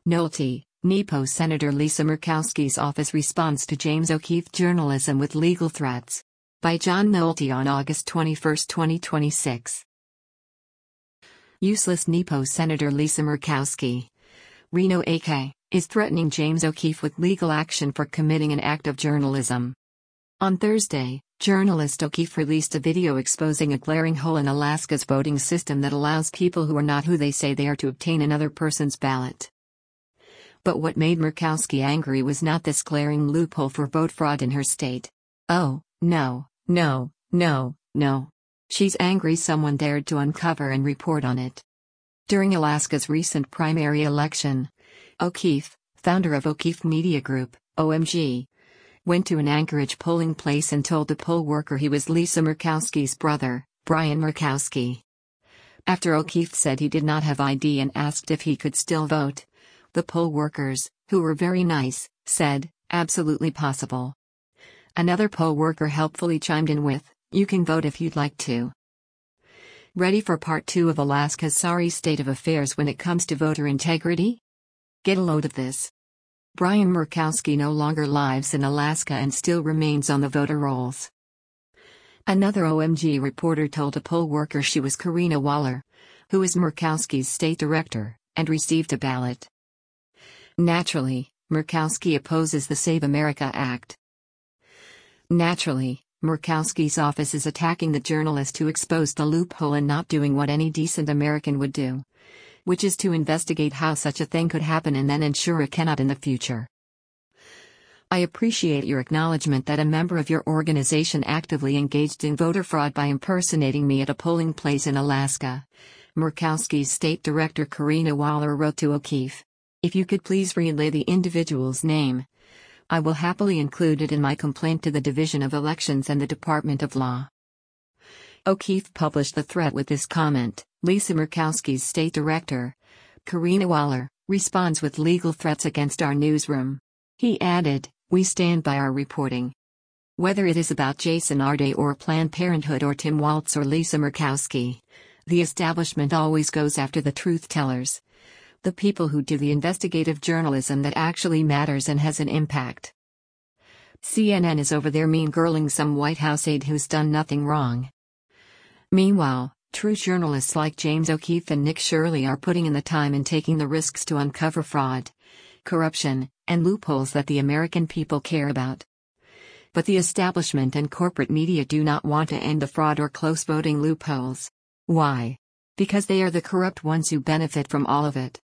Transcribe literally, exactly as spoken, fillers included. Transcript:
Nolte, Nepo Senator Lisa Murkowski's office responds to James O'Keefe journalism with legal threats. By John Nolte on August twenty-first, twenty twenty-six. Useless Nepo Senator Lisa Murkowski, Reno A K, is threatening James O'Keefe with legal action for committing an act of journalism. On Thursday, journalist O'Keefe released a video exposing a glaring hole in Alaska's voting system that allows people who are not who they say they are to obtain another person's ballot. But what made Murkowski angry was not this glaring loophole for vote fraud in her state. Oh, no, no, no, no. She's angry someone dared to uncover and report on it. During Alaska's recent primary election, O'Keefe, founder of O'Keefe Media Group, O M G, went to an Anchorage polling place and told the poll worker he was Lisa Murkowski's brother, Brian Murkowski. After O'Keefe said he did not have I D and asked if he could still vote, the poll workers, who were very nice, said, "Absolutely possible." Another poll worker helpfully chimed in with, "You can vote if you'd like to." Ready for part two of Alaska's sorry state of affairs when it comes to voter integrity? Get a load of this. Brian Murkowski no longer lives in Alaska and still remains on the voter rolls. Another O M G reporter told a poll worker she was Karina Waller, who is Murkowski's state director, and received a ballot. Naturally, Murkowski opposes the Save America Act. Naturally, Murkowski's office is attacking the journalist who exposed the loophole and not doing what any decent American would do, which is to investigate how such a thing could happen and then ensure it cannot in the future. I appreciate your acknowledgement that a member of your organization actively engaged in voter fraud by impersonating me at a polling place in Alaska, Murkowski's state director Karina Waller wrote to O'Keefe. If you could please relay the individual's name, I will happily include it in my complaint to the Division of Elections and the Department of Law. O'Keefe published the threat with this comment: Lisa Murkowski's state director, Karina Waller, responds with legal threats against our newsroom. He added, "We stand by our reporting. Whether it is about Jason Arde or Planned Parenthood or Tim Walz or Lisa Murkowski, the establishment always goes after the truth tellers. The people who do the investigative journalism that actually matters and has an impact. C N N is over there mean-girling some White House aide who's done nothing wrong. Meanwhile, true journalists like James O'Keefe and Nick Shirley are putting in the time and taking the risks to uncover fraud, corruption, and loopholes that the American people care about. But the establishment and corporate media do not want to end the fraud or close voting loopholes. Why? Because they are the corrupt ones who benefit from all of it.